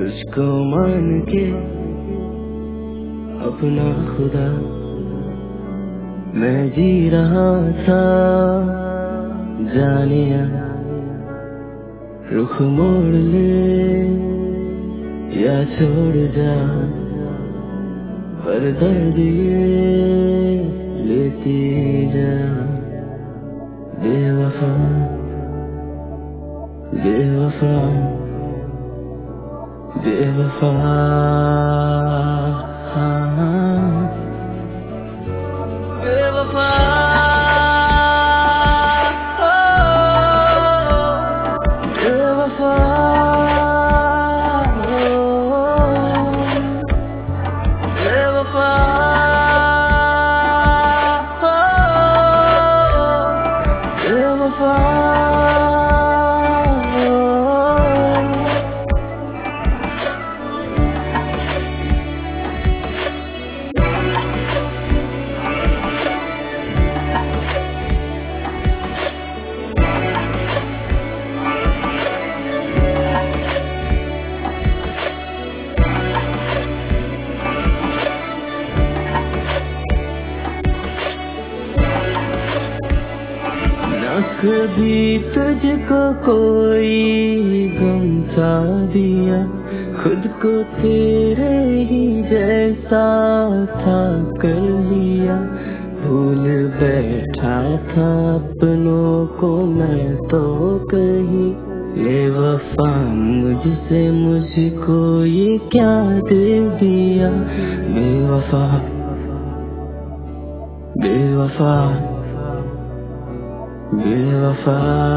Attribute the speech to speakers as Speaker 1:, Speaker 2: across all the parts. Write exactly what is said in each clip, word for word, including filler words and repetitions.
Speaker 1: तुझको मान के अपना खुदा मैं जी रहा था, जानिया रुख मोड़ ले या छोड़ जा, पर दर्द ये लेती जा। बेवफा बेवफा बेवफा बेवफा बेवफा बेवफा बेवफा कभी तुझको कोई गम सा दिया, खुद को तेरे ही जैसा था कर लिया। भूल बैठा था अपनों को मैं तो कहीं, बेवफा मुझसे मुझको ये क्या दे दिया। बेवफा बेवफा बेवफा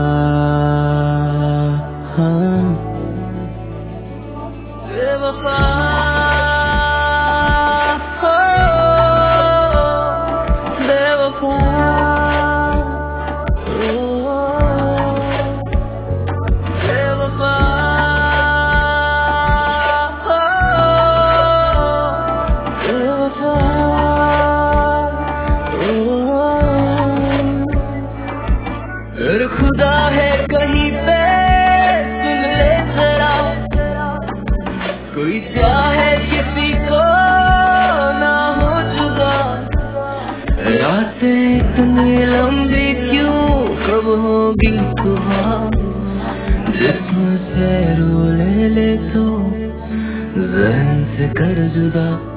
Speaker 1: बेवफा बेवफा बेवफा अगर खुदा है कहीं पे सुन ले जरा, कोई चाहे किसी को ना हो जुदा। रातें इतनी लंबी क्यों, कब होगी सुबह। जिस्म से रूह ले ले तो ज़हन से कर जुदा।